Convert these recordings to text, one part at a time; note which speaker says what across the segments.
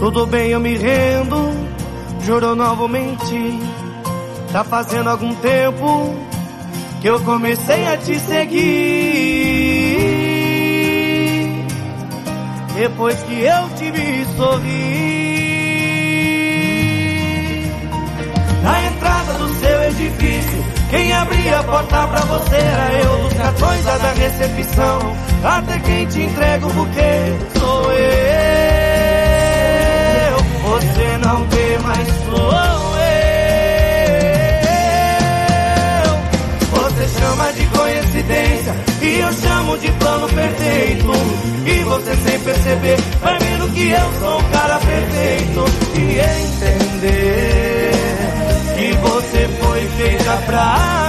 Speaker 1: Tudo bem, eu me rendo, juro eu não vou mentir. Tá fazendo algum tempo que eu comecei a te seguir. Depois que eu te vi sorrir na entrada do seu edifício, quem abria a porta pra você era eu. Dos cartões da recepção, até quem te entrega o buquê sou eu. Você não vê, mas sou eu. Você chama de coincidência e eu chamo de plano perfeito. E você sem perceber vai vendo que eu sou o cara perfeito. E entender que você foi feita pra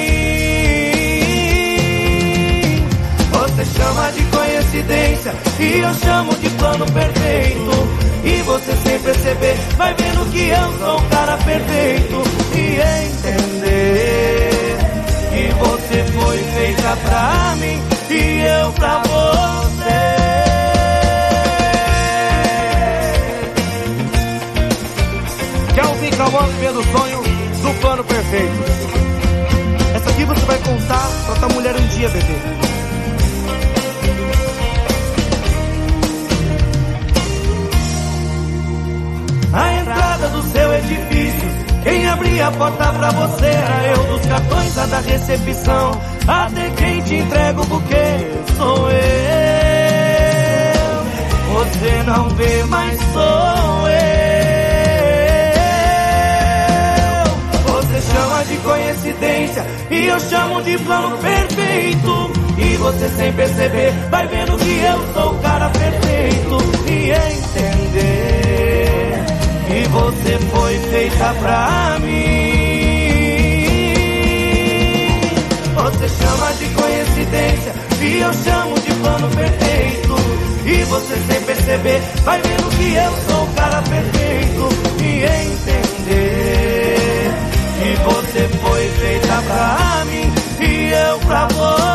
Speaker 1: mim. Você chama de coincidência e eu chamo de plano perfeito. E você sem perceber vai vendo que eu sou o cara perfeito. E entender que você foi feita pra mim e eu pra você. Quer ouvir Cauã vivendo o sonho do plano perfeito? Essa aqui você vai contar pra tua mulher um dia, bebê. A entrada do seu edifício, quem abria a porta pra você era eu. Dos cartões da recepção, até quem te entrega o buquê sou eu. Você não vê, mas sou eu. Você chama de coincidência e eu chamo de plano perfeito. E você sem perceber vai vendo que eu sou o cara perfeito. E entender que você foi feita pra mim. Você chama de coincidência e eu chamo de plano perfeito. E você sem perceber vai vendo que eu sou o cara perfeito. E entender que você foi feita pra mim e eu pra você.